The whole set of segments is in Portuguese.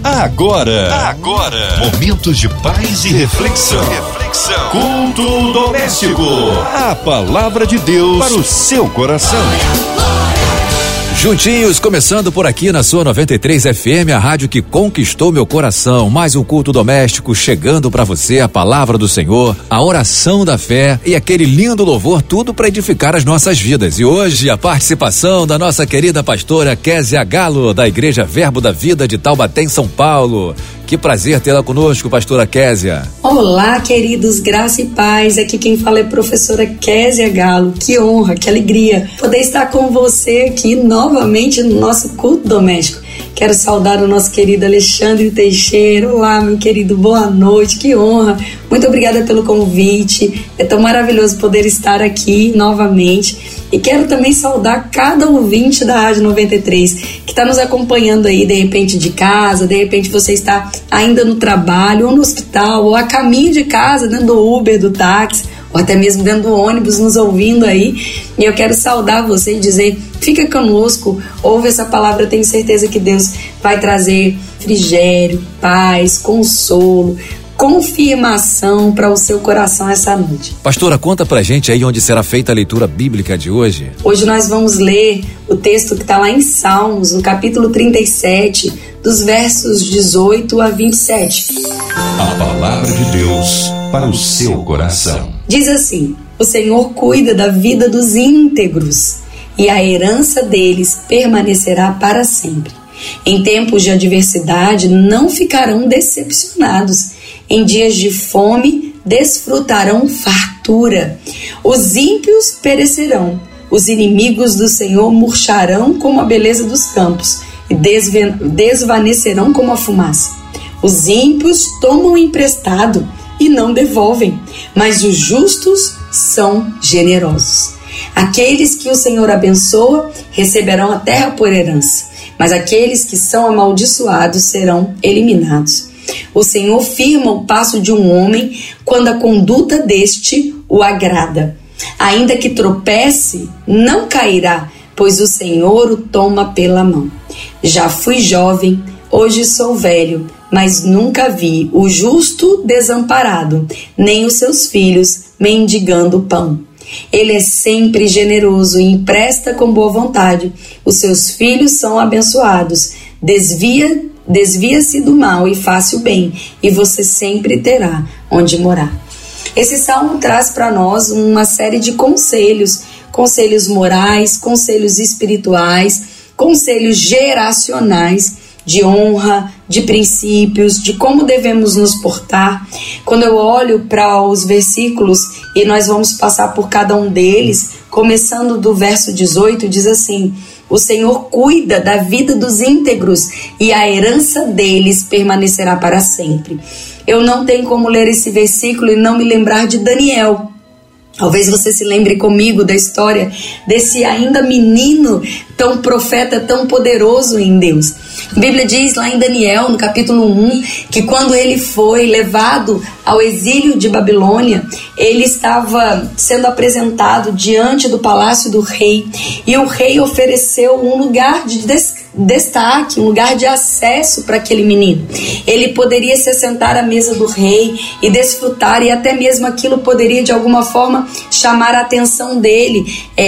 Agora, momentos de paz e reflexão. Culto doméstico. A palavra de Deus para o seu coração. Juntinhos, começando por aqui na sua 93 FM, a rádio que conquistou meu coração. Mais um culto doméstico chegando para você, a palavra do Senhor, a oração da fé e aquele lindo louvor, tudo para edificar as nossas vidas. E hoje a participação da nossa querida pastora Kézia Galo, da Igreja Verbo da Vida de Taubaté, em São Paulo. Que prazer tê-la conosco, pastora Kézia. Olá, queridos, graça e paz. Aqui quem fala é a professora Kézia Galo. Que honra, que alegria poder estar com você aqui novamente no nosso culto doméstico. Quero saudar o nosso querido Alexandre Teixeira. Olá, meu querido, boa noite, que honra. Muito obrigada pelo convite. É tão maravilhoso poder estar aqui novamente. E quero também saudar cada ouvinte da Rádio 93 que está nos acompanhando aí, de repente de casa, de repente você está ainda no trabalho, ou no hospital, ou a caminho de casa, dentro do Uber, do táxi, ou até mesmo dentro do ônibus, nos ouvindo aí. E eu quero saudar você e dizer, fica conosco, ouve essa palavra, eu tenho certeza que Deus vai trazer refrigério, paz, consolo, confirmação para o seu coração essa noite. Pastora, conta pra gente aí onde será feita a leitura bíblica de hoje. Hoje nós vamos ler o texto que está lá em Salmos, no capítulo 37, dos versos 18 a 27. A palavra de Deus para o seu coração. Diz assim: o Senhor cuida da vida dos íntegros e a herança deles permanecerá para sempre. Em tempos de adversidade não ficarão decepcionados. Em dias de fome, desfrutarão fartura. Os ímpios perecerão. Os inimigos do Senhor murcharão como a beleza dos campos e desvanecerão como a fumaça. Os ímpios tomam emprestado e não devolvem, mas os justos são generosos. Aqueles que o Senhor abençoa receberão a terra por herança, mas aqueles que são amaldiçoados serão eliminados. O Senhor firma o passo de um homem quando a conduta deste o agrada. Ainda que tropece, não cairá, pois o Senhor o toma pela mão. Já fui jovem, hoje sou velho, mas nunca vi o justo desamparado, nem os seus filhos mendigando pão. Ele é sempre generoso e empresta com boa vontade. Os seus filhos são abençoados. Desvia-se do mal e faça o bem, e você sempre terá onde morar. Esse salmo traz para nós uma série de conselhos morais, conselhos espirituais, conselhos geracionais, de honra, de princípios, de como devemos nos portar. Quando eu olho para os versículos, e nós vamos passar por cada um deles, começando do verso 18, diz assim: o Senhor cuida da vida dos íntegros e a herança deles permanecerá para sempre. Eu não tenho como ler esse versículo e não me lembrar de Daniel. Talvez você se lembre comigo da história desse ainda menino, tão profeta, tão poderoso em Deus. A Bíblia diz lá em Daniel, no capítulo 1, que quando ele foi levado ao exílio de Babilônia, ele estava sendo apresentado diante do palácio do rei, e o rei ofereceu um lugar de destaque, um lugar de acesso para aquele menino. Ele poderia se assentar à mesa do rei e desfrutar, e até mesmo aquilo poderia de alguma forma chamar a atenção dele,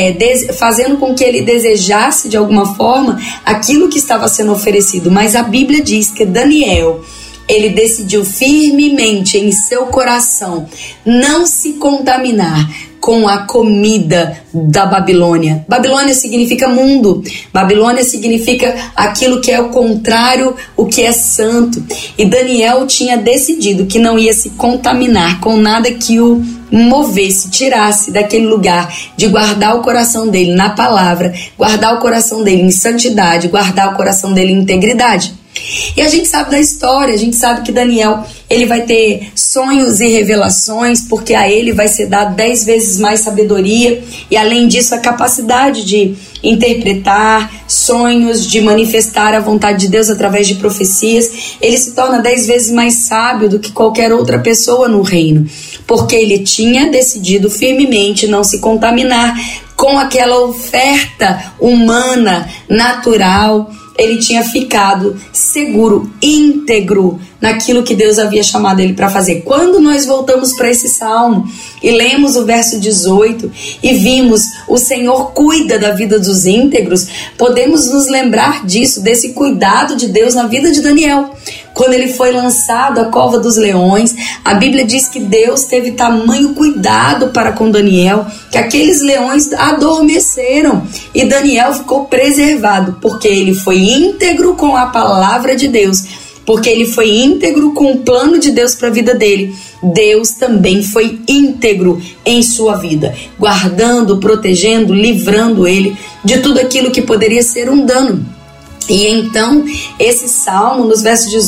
fazendo com que ele desejasse de alguma forma aquilo que estava sendo oferecido. Mas a Bíblia diz que Daniel, ele decidiu firmemente em seu coração não se contaminar com a comida da Babilônia. Babilônia significa mundo. Babilônia significa aquilo que é o contrário, o que é santo. E Daniel tinha decidido que não ia se contaminar com nada que o movesse, tirasse daquele lugar de guardar o coração dele na palavra, guardar o coração dele em santidade, guardar o coração dele em integridade. E a gente sabe da história, a gente sabe que Daniel, ele vai ter sonhos e revelações, porque a ele vai ser dado 10 vezes mais sabedoria, e além disso a capacidade de interpretar sonhos, de manifestar a vontade de Deus através de profecias. Ele se torna 10 vezes mais sábio do que qualquer outra pessoa no reino, porque ele tinha decidido firmemente não se contaminar com aquela oferta humana, natural, ele tinha ficado seguro, íntegro naquilo que Deus havia chamado ele para fazer. Quando nós voltamos para esse salmo e lemos o verso 18 e vimos o Senhor cuida da vida dos íntegros, podemos nos lembrar disso, desse cuidado de Deus na vida de Daniel. Quando ele foi lançado à cova dos leões, a Bíblia diz que Deus teve tamanho cuidado para com Daniel, que aqueles leões adormeceram e Daniel ficou preservado, porque ele foi íntegro com a palavra de Deus, porque ele foi íntegro com o plano de Deus para a vida dele. Deus também foi íntegro em sua vida, guardando, protegendo, livrando ele de tudo aquilo que poderia ser um dano. E então, esse salmo, no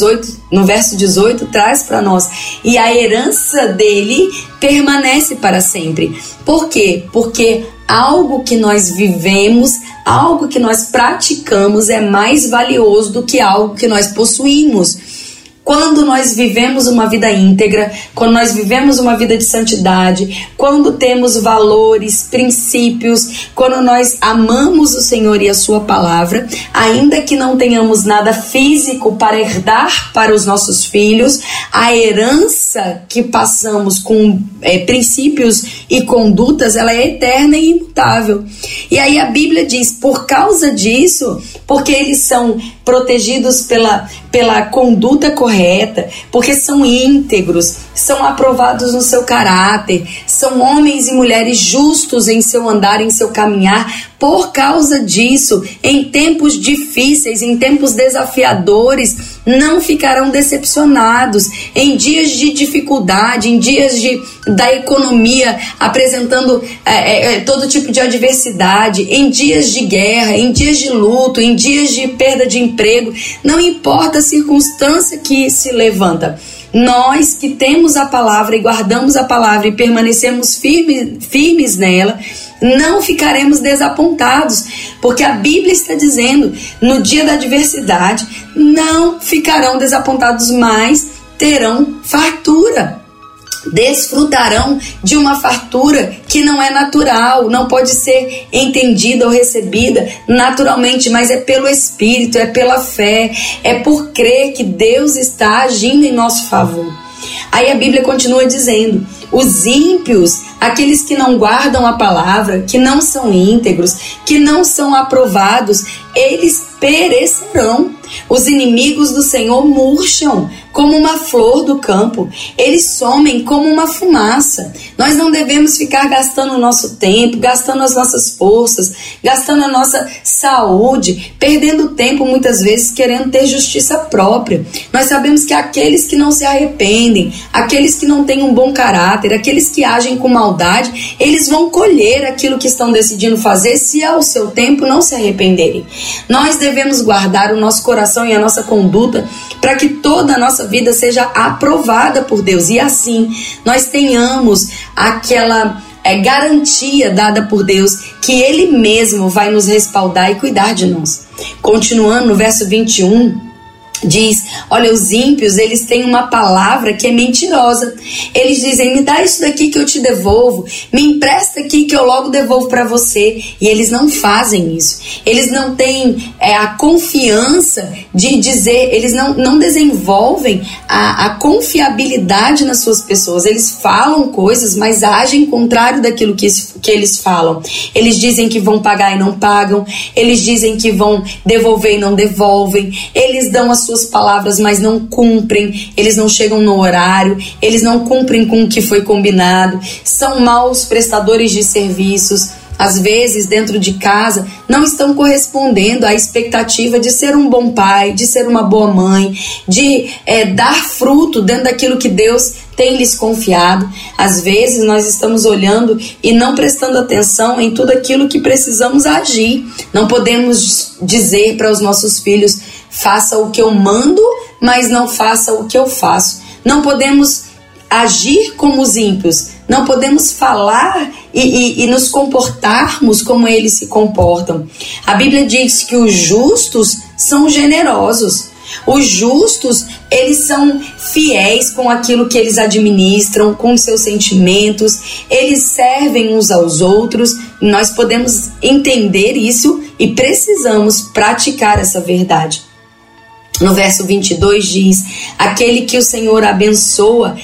verso 18, traz para nós: e a herança dele permanece para sempre. Por quê? Porque algo que nós vivemos, algo que nós praticamos é mais valioso do que algo que nós possuímos. Quando nós vivemos uma vida íntegra, quando nós vivemos uma vida de santidade, quando temos valores, princípios, quando nós amamos o Senhor e a sua palavra, ainda que não tenhamos nada físico para herdar para os nossos filhos, a herança que passamos com princípios e condutas, ela é eterna e imutável. E aí a Bíblia diz, por causa disso, porque eles são protegidos pela conduta correta, porque são íntegros, são aprovados no seu caráter, são homens e mulheres justos em seu andar, em seu caminhar. Por causa disso, em tempos difíceis, em tempos desafiadores, não ficarão decepcionados. Em dias de dificuldade, em dias da economia apresentando todo tipo de adversidade, em dias de guerra, em dias de luto, em dias de perda de emprego, não importa a circunstância que se levanta. Nós que temos a palavra e guardamos a palavra e permanecemos firmes nela, não ficaremos desapontados, porque a Bíblia está dizendo, no dia da adversidade, não ficarão desapontados, mas terão fartura. Desfrutarão de uma fartura que não é natural, não pode ser entendida ou recebida naturalmente, mas é pelo Espírito, é pela fé, é por crer que Deus está agindo em nosso favor. Aí a Bíblia continua dizendo: os ímpios, aqueles que não guardam a palavra, que não são íntegros, que não são aprovados, eles perecerão. Os inimigos do Senhor murcham como uma flor do campo, eles somem como uma fumaça. Nós não devemos ficar gastando o nosso tempo, gastando as nossas forças, gastando a nossa saúde, perdendo tempo muitas vezes querendo ter justiça própria. Nós sabemos que aqueles que não se arrependem, aqueles que não têm um bom caráter, aqueles que agem com maldade, eles vão colher aquilo que estão decidindo fazer se ao seu tempo não se arrependerem. Nós devemos guardar o nosso coração e a nossa conduta para que toda a nossa vida seja aprovada por Deus e assim nós tenhamos aquela garantia dada por Deus que Ele mesmo vai nos respaldar e cuidar de nós. Continuando no verso 21, diz: olha, os ímpios, eles têm uma palavra que é mentirosa. Eles dizem: me dá isso daqui que eu te devolvo, me empresta aqui que eu logo devolvo para você. E eles não fazem isso. Eles não têm a confiança de dizer, eles não desenvolvem a confiabilidade nas suas pessoas. Eles falam coisas, mas agem contrário daquilo que eles falam. Eles dizem que vão pagar e não pagam. Eles dizem que vão devolver e não devolvem. Eles dão as suas palavras, mas não cumprem. Eles não chegam no horário, eles não cumprem com o que foi combinado, são maus prestadores de serviços. Às vezes, dentro de casa, não estão correspondendo à expectativa de ser um bom pai, de ser uma boa mãe, de dar fruto dentro daquilo que Deus tem lhes confiado. Às vezes, nós estamos olhando e não prestando atenção em tudo aquilo que precisamos agir. Não podemos dizer para os nossos filhos: faça o que eu mando, mas não faça o que eu faço. Não podemos agir como os ímpios, não podemos falar e nos comportarmos como eles se comportam. A Bíblia diz que os justos são generosos. Os justos, eles são fiéis com aquilo que eles administram, com seus sentimentos, eles servem uns aos outros, nós podemos entender isso e precisamos praticar essa verdade. No verso 22 diz: aquele que o Senhor abençoa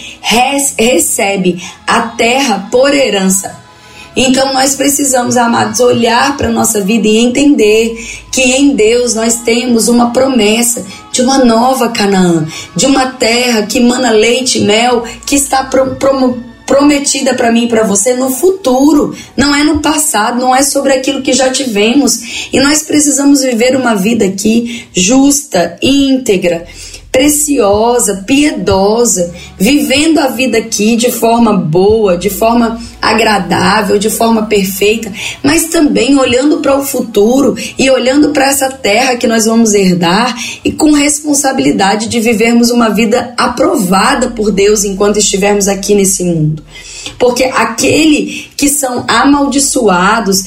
recebe a terra por herança. Então nós precisamos, amados, olhar para a nossa vida e entender que em Deus nós temos uma promessa de uma nova Canaã, de uma terra que mana leite e mel, que está prometida para mim e para você no futuro, não é no passado, não é sobre aquilo que já tivemos. E nós precisamos viver uma vida aqui justa, íntegra, preciosa, piedosa, vivendo a vida aqui de forma boa, de forma agradável, de forma perfeita, mas também olhando para o futuro e olhando para essa terra que nós vamos herdar e com responsabilidade de vivermos uma vida aprovada por Deus enquanto estivermos aqui nesse mundo. Porque aqueles que são amaldiçoados,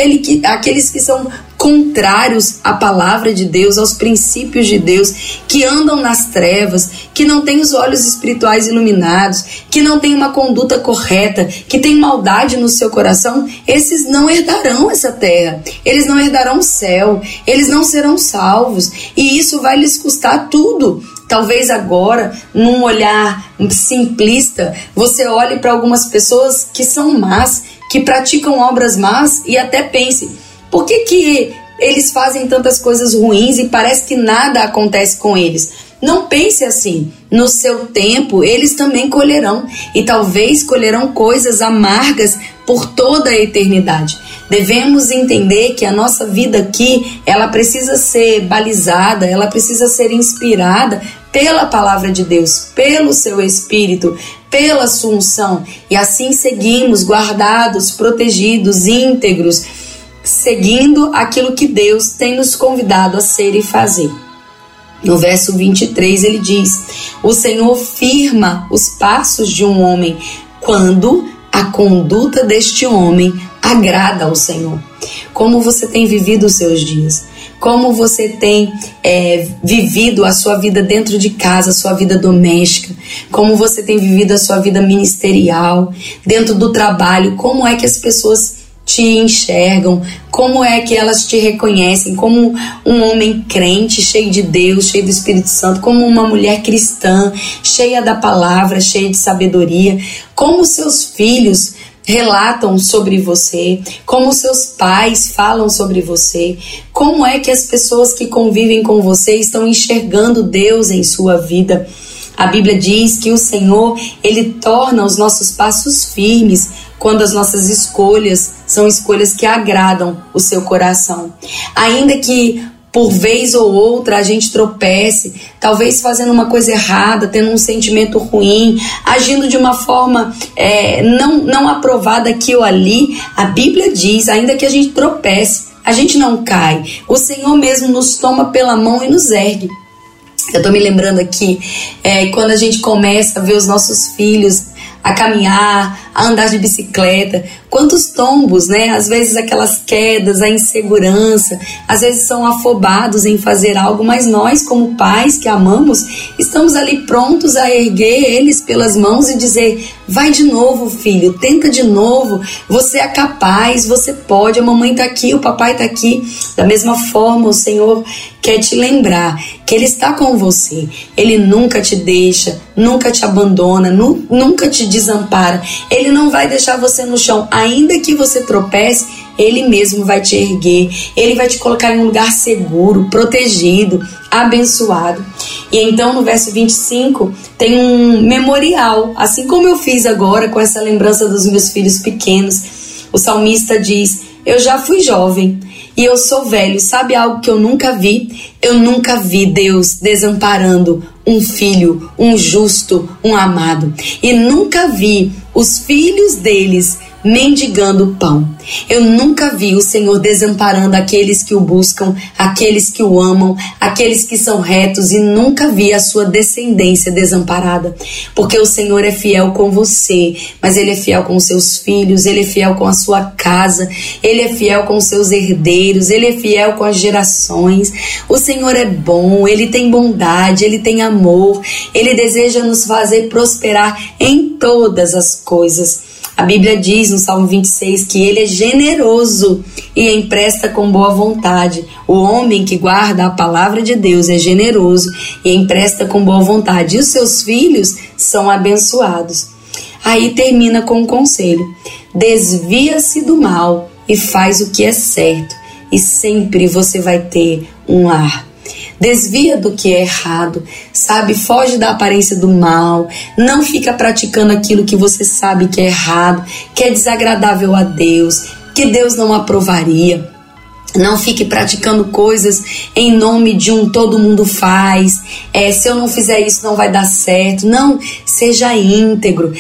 aqueles que são contrários à palavra de Deus, aos princípios de Deus, que andam nas trevas, que não têm os olhos espirituais iluminados, que não têm uma conduta correta, que têm maldade no seu coração, esses não herdarão essa terra, eles não herdarão o céu, eles não serão salvos, e isso vai lhes custar tudo. Talvez agora, num olhar simplista, você olhe para algumas pessoas que são más, que praticam obras más e até pense: por que eles fazem tantas coisas ruins e parece que nada acontece com eles? Não pense assim. No seu tempo, eles também colherão. E talvez colherão coisas amargas por toda a eternidade. Devemos entender que a nossa vida aqui, ela precisa ser balizada, ela precisa ser inspirada pela palavra de Deus, pelo seu Espírito, pela sua unção. E assim seguimos guardados, protegidos, íntegros, seguindo aquilo que Deus tem nos convidado a ser e fazer. No verso 23 ele diz: o Senhor firma os passos de um homem quando a conduta deste homem agrada ao Senhor. Como você tem vivido os seus dias? Como você tem vivido a sua vida dentro de casa, a sua vida doméstica? Como você tem vivido a sua vida ministerial, dentro do trabalho? Como é que as pessoas te enxergam? Como é que elas te reconhecem? Como um homem crente, cheio de Deus, cheio do Espírito Santo, como uma mulher cristã, cheia da palavra, cheia de sabedoria? Como seus filhos relatam sobre você? Como seus pais falam sobre você? Como é que as pessoas que convivem com você estão enxergando Deus em sua vida? A Bíblia diz que o Senhor, Ele torna os nossos passos firmes quando as nossas escolhas são escolhas que agradam o seu coração. Ainda que por vez ou outra a gente tropece, talvez fazendo uma coisa errada, tendo um sentimento ruim, agindo de uma forma não aprovada aqui ou ali, a Bíblia diz, ainda que a gente tropece, a gente não cai. O Senhor mesmo nos toma pela mão e nos ergue. Eu tô me lembrando aqui, quando a gente começa a ver os nossos filhos a caminhar, a andar de bicicleta, quantos tombos, né? Às vezes aquelas quedas, a insegurança, às vezes são afobados em fazer algo, mas nós, como pais que amamos, estamos ali prontos a erguer eles pelas mãos e dizer: vai de novo, filho, tenta de novo, você é capaz, você pode, a mamãe tá aqui, o papai tá aqui. Da mesma forma, o Senhor quer te lembrar que Ele está com você, Ele nunca te deixa, nunca te abandona, nunca te desampara, Ele não vai deixar você no chão, ainda que você tropece, Ele mesmo vai te erguer, Ele vai te colocar em um lugar seguro, protegido, abençoado. E então no verso 25 tem um memorial, assim como eu fiz agora com essa lembrança dos meus filhos pequenos. O salmista diz: eu já fui jovem e eu sou velho. Sabe algo que eu nunca vi? Eu nunca vi Deus desamparando um filho, um justo, um amado. E nunca vi os filhos deles mendigando pão. Eu nunca vi o Senhor desamparando aqueles que o buscam, aqueles que o amam, aqueles que são retos, e nunca vi a sua descendência desamparada, porque o Senhor é fiel com você, mas Ele é fiel com os seus filhos, Ele é fiel com a sua casa, Ele é fiel com os seus herdeiros, Ele é fiel com as gerações. O Senhor é bom, Ele tem bondade, Ele tem amor, Ele deseja nos fazer prosperar em todas as coisas. A Bíblia diz no Salmo 26 que ele é generoso e empresta com boa vontade. O homem que guarda a palavra de Deus é generoso e empresta com boa vontade. E os seus filhos são abençoados. Aí termina com um conselho: desvia-se do mal e faz o que é certo, e sempre você vai ter um lar. Desvia do que é errado, sabe? Foge da aparência do mal, não fica praticando aquilo que você sabe que é errado, que é desagradável a Deus, que Deus não aprovaria. Não fique praticando coisas em nome de um todo mundo faz. Se eu não fizer isso não vai dar certo. Não, seja íntegro.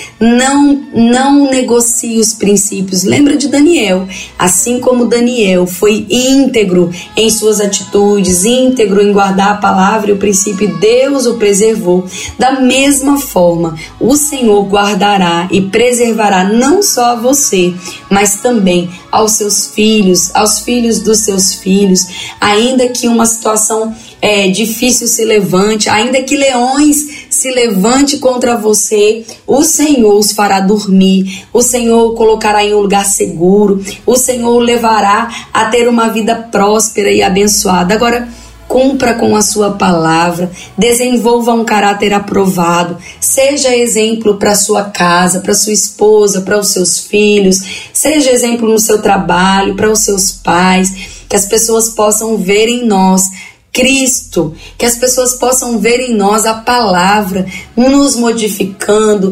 Não negocie os princípios. Lembra de Daniel. Assim como Daniel foi íntegro em suas atitudes, íntegro em guardar a palavra e o princípio, Deus o preservou. Da mesma forma, o Senhor guardará e preservará não só a você, mas também aos seus filhos, aos filhos dos seus filhos. Ainda que uma situação difícil se levante, ainda que leões se levante contra você, o Senhor os fará dormir, o Senhor o colocará em um lugar seguro, o Senhor o levará a ter uma vida próspera e abençoada. Agora, cumpra com a sua palavra, desenvolva um caráter aprovado, seja exemplo para sua casa, para sua esposa, para os seus filhos, seja exemplo no seu trabalho, para os seus pais, que as pessoas possam ver em nós Cristo, que as pessoas possam ver em nós a palavra, nos modificando,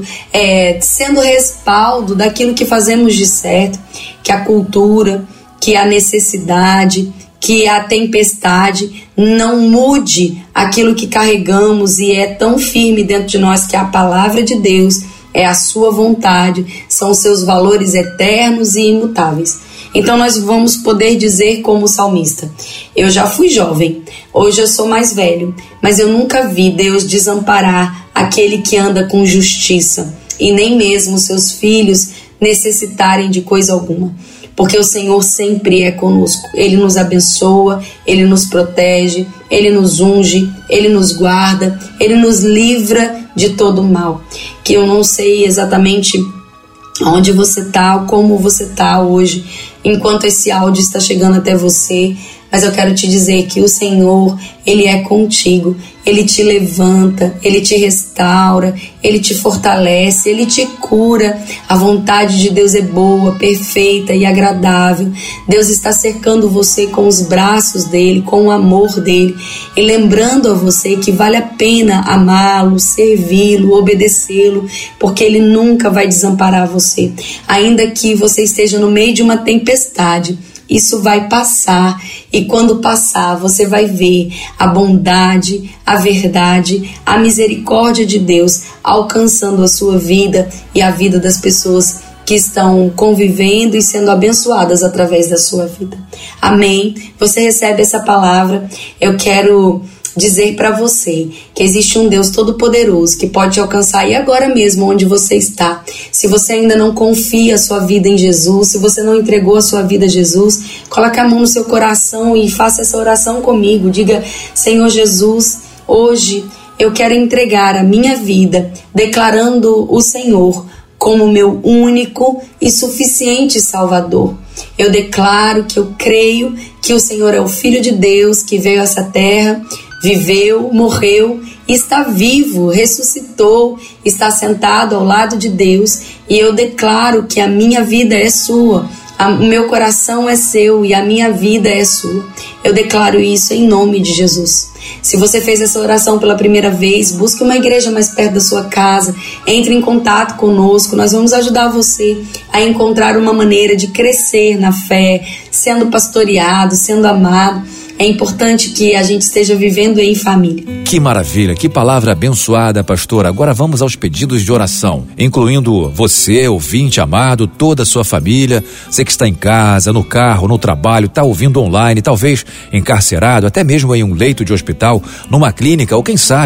sendo respaldo daquilo que fazemos de certo, que a cultura, que a necessidade, que a tempestade não mude aquilo que carregamos e é tão firme dentro de nós, que a palavra de Deus é a sua vontade, são os seus valores eternos e imutáveis. Então nós vamos poder dizer como o salmista: eu já fui jovem, hoje eu sou mais velho, mas eu nunca vi Deus desamparar aquele que anda com justiça, e nem mesmo seus filhos necessitarem de coisa alguma. Porque o Senhor sempre é conosco. Ele nos abençoa, Ele nos protege, Ele nos unge, Ele nos guarda, Ele nos livra de todo mal. Que eu não sei exatamente onde você está, ou como você está hoje, enquanto esse áudio está chegando até você, mas eu quero te dizer que o Senhor, Ele é contigo, Ele te levanta, Ele te restaura, Ele te fortalece, Ele te cura. A vontade de Deus é boa, perfeita e agradável. Deus está cercando você com os braços dEle, com o amor dEle, e lembrando a você que vale a pena amá-lo, servi-lo, obedecê-lo, porque Ele nunca vai desamparar você. Ainda que você esteja no meio de uma tempestade, isso vai passar, e quando passar você vai ver a bondade, a verdade, a misericórdia de Deus alcançando a sua vida e a vida das pessoas que estão convivendo e sendo abençoadas através da sua vida. Amém? Você recebe essa palavra? Eu quero dizer para você que existe um Deus todo-poderoso que pode te alcançar, e agora mesmo onde você está. Se você ainda não confia a sua vida em Jesus, se você não entregou a sua vida a Jesus, coloque a mão no seu coração e faça essa oração comigo. Diga: Senhor Jesus, hoje eu quero entregar a minha vida, declarando o Senhor como meu único e suficiente Salvador. Eu declaro que eu creio que o Senhor é o Filho de Deus que veio a essa terra, viveu, morreu, está vivo, ressuscitou, está sentado ao lado de Deus, e eu declaro que a minha vida é sua, o meu coração é seu e a minha vida é sua. Eu declaro isso em nome de Jesus. Se você fez essa oração pela primeira vez, busque uma igreja mais perto da sua casa, entre em contato conosco, nós vamos ajudar você a encontrar uma maneira de crescer na fé, sendo pastoreado, sendo amado. É importante que a gente esteja vivendo em família. Que maravilha, que palavra abençoada, pastor. Agora vamos aos pedidos de oração, incluindo você, ouvinte amado, toda a sua família, você que está em casa, no carro, no trabalho, está ouvindo online, talvez encarcerado, até mesmo em um leito de hospital, numa clínica, ou quem sabe,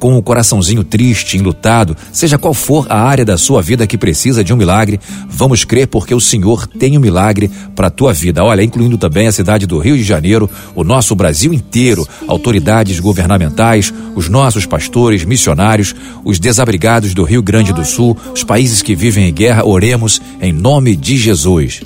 com o coraçãozinho triste, enlutado, seja qual for a área da sua vida que precisa de um milagre, vamos crer porque o Senhor tem um milagre para a tua vida. Olha, incluindo também a cidade do Rio de Janeiro, o nosso Brasil inteiro, autoridades governamentais, os nossos pastores, missionários, os desabrigados do Rio Grande do Sul, os países que vivem em guerra, oremos em nome de Jesus.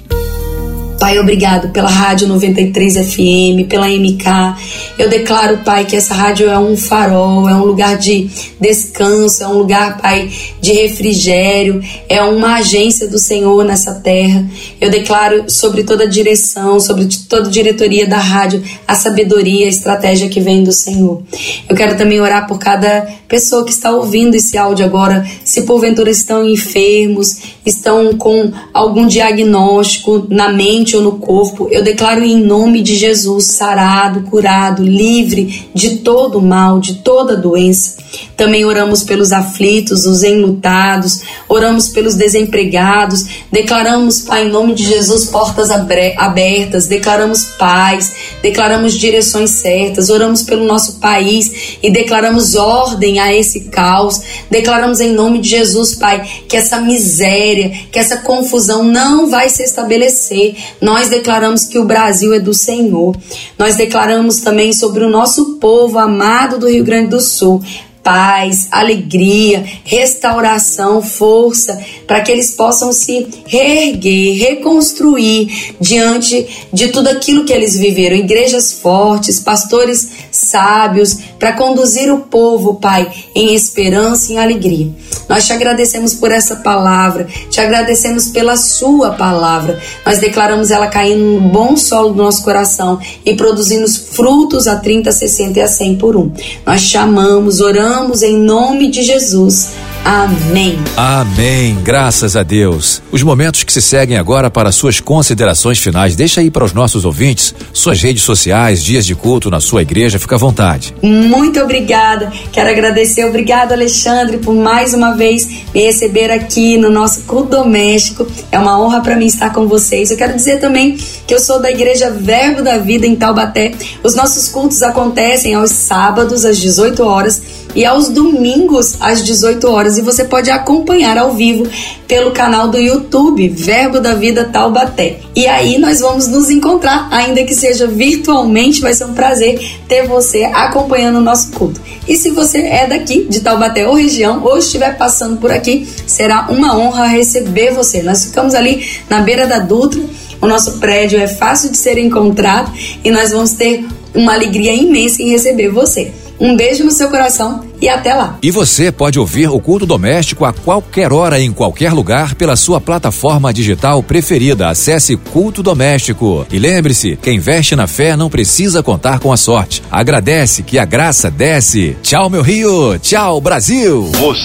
Pai, obrigado pela Rádio 93 FM, pela MK. Eu declaro, Pai, que essa rádio é um farol, é um lugar de descanso, é um lugar, Pai, de refrigério, é uma agência do Senhor nessa terra. Eu declaro sobre toda a direção, sobre toda a diretoria da rádio, a sabedoria, a estratégia que vem do Senhor. Eu quero também orar por cada pessoa que está ouvindo esse áudio agora, se porventura estão enfermos, estão com algum diagnóstico na mente ou no corpo, eu declaro em nome de Jesus, sarado, curado, livre de todo mal, de toda doença. Também oramos pelos aflitos, os enlutados, oramos pelos desempregados, declaramos, Pai, em nome de Jesus, portas abertas, declaramos paz, declaramos direções certas, oramos pelo nosso país e declaramos ordem a esse caos, declaramos em nome de Jesus, Pai, que essa miséria, que essa confusão não vai se estabelecer. Nós declaramos que o Brasil é do Senhor. Nós declaramos também sobre o nosso povo amado do Rio Grande do Sul, paz, alegria, restauração, força, para que eles possam se reerguer, reconstruir diante de tudo aquilo que eles viveram. Igrejas fortes, pastores sábios, para conduzir o povo, Pai, em esperança e em alegria. Nós te agradecemos por essa palavra, te agradecemos pela sua palavra. Nós declaramos ela caindo no bom solo do nosso coração e produzindo frutos a 30, 60 e a 100 por um. Nós te amamos, oramos em nome de Jesus. Amém. Amém. Graças a Deus. Os momentos que se seguem agora para suas considerações finais. Deixa aí para os nossos ouvintes suas redes sociais, dias de culto na sua igreja. Fica à vontade. Muito obrigada. Quero agradecer. Obrigado, Alexandre, por mais uma vez me receber aqui no nosso culto doméstico. É uma honra para mim estar com vocês. Eu quero dizer também que eu sou da Igreja Verbo da Vida em Taubaté. Os nossos cultos acontecem aos sábados às 18 horas e aos domingos às 18 horas. E você pode acompanhar ao vivo pelo canal do YouTube Verbo da Vida Taubaté. E aí nós vamos nos encontrar, ainda que seja virtualmente. Vai ser um prazer ter você acompanhando o nosso culto. E se você é daqui de Taubaté ou região, ou estiver passando por aqui, será uma honra receber você. Nós ficamos ali na beira da Dutra. O nosso prédio é fácil de ser encontrado e nós vamos ter uma alegria imensa em receber você. Um beijo no seu coração e até lá. E você pode ouvir o culto doméstico a qualquer hora, em qualquer lugar, pela sua plataforma digital preferida. Acesse Culto Doméstico. E lembre-se, quem investe na fé não precisa contar com a sorte. Agradece que a graça desce. Tchau, meu Rio. Tchau, Brasil.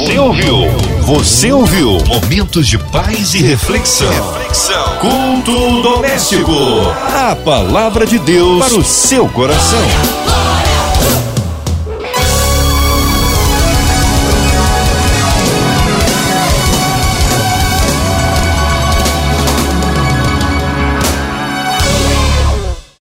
Você ouviu momentos de paz e reflexão. Culto doméstico. A palavra de Deus para o seu coração.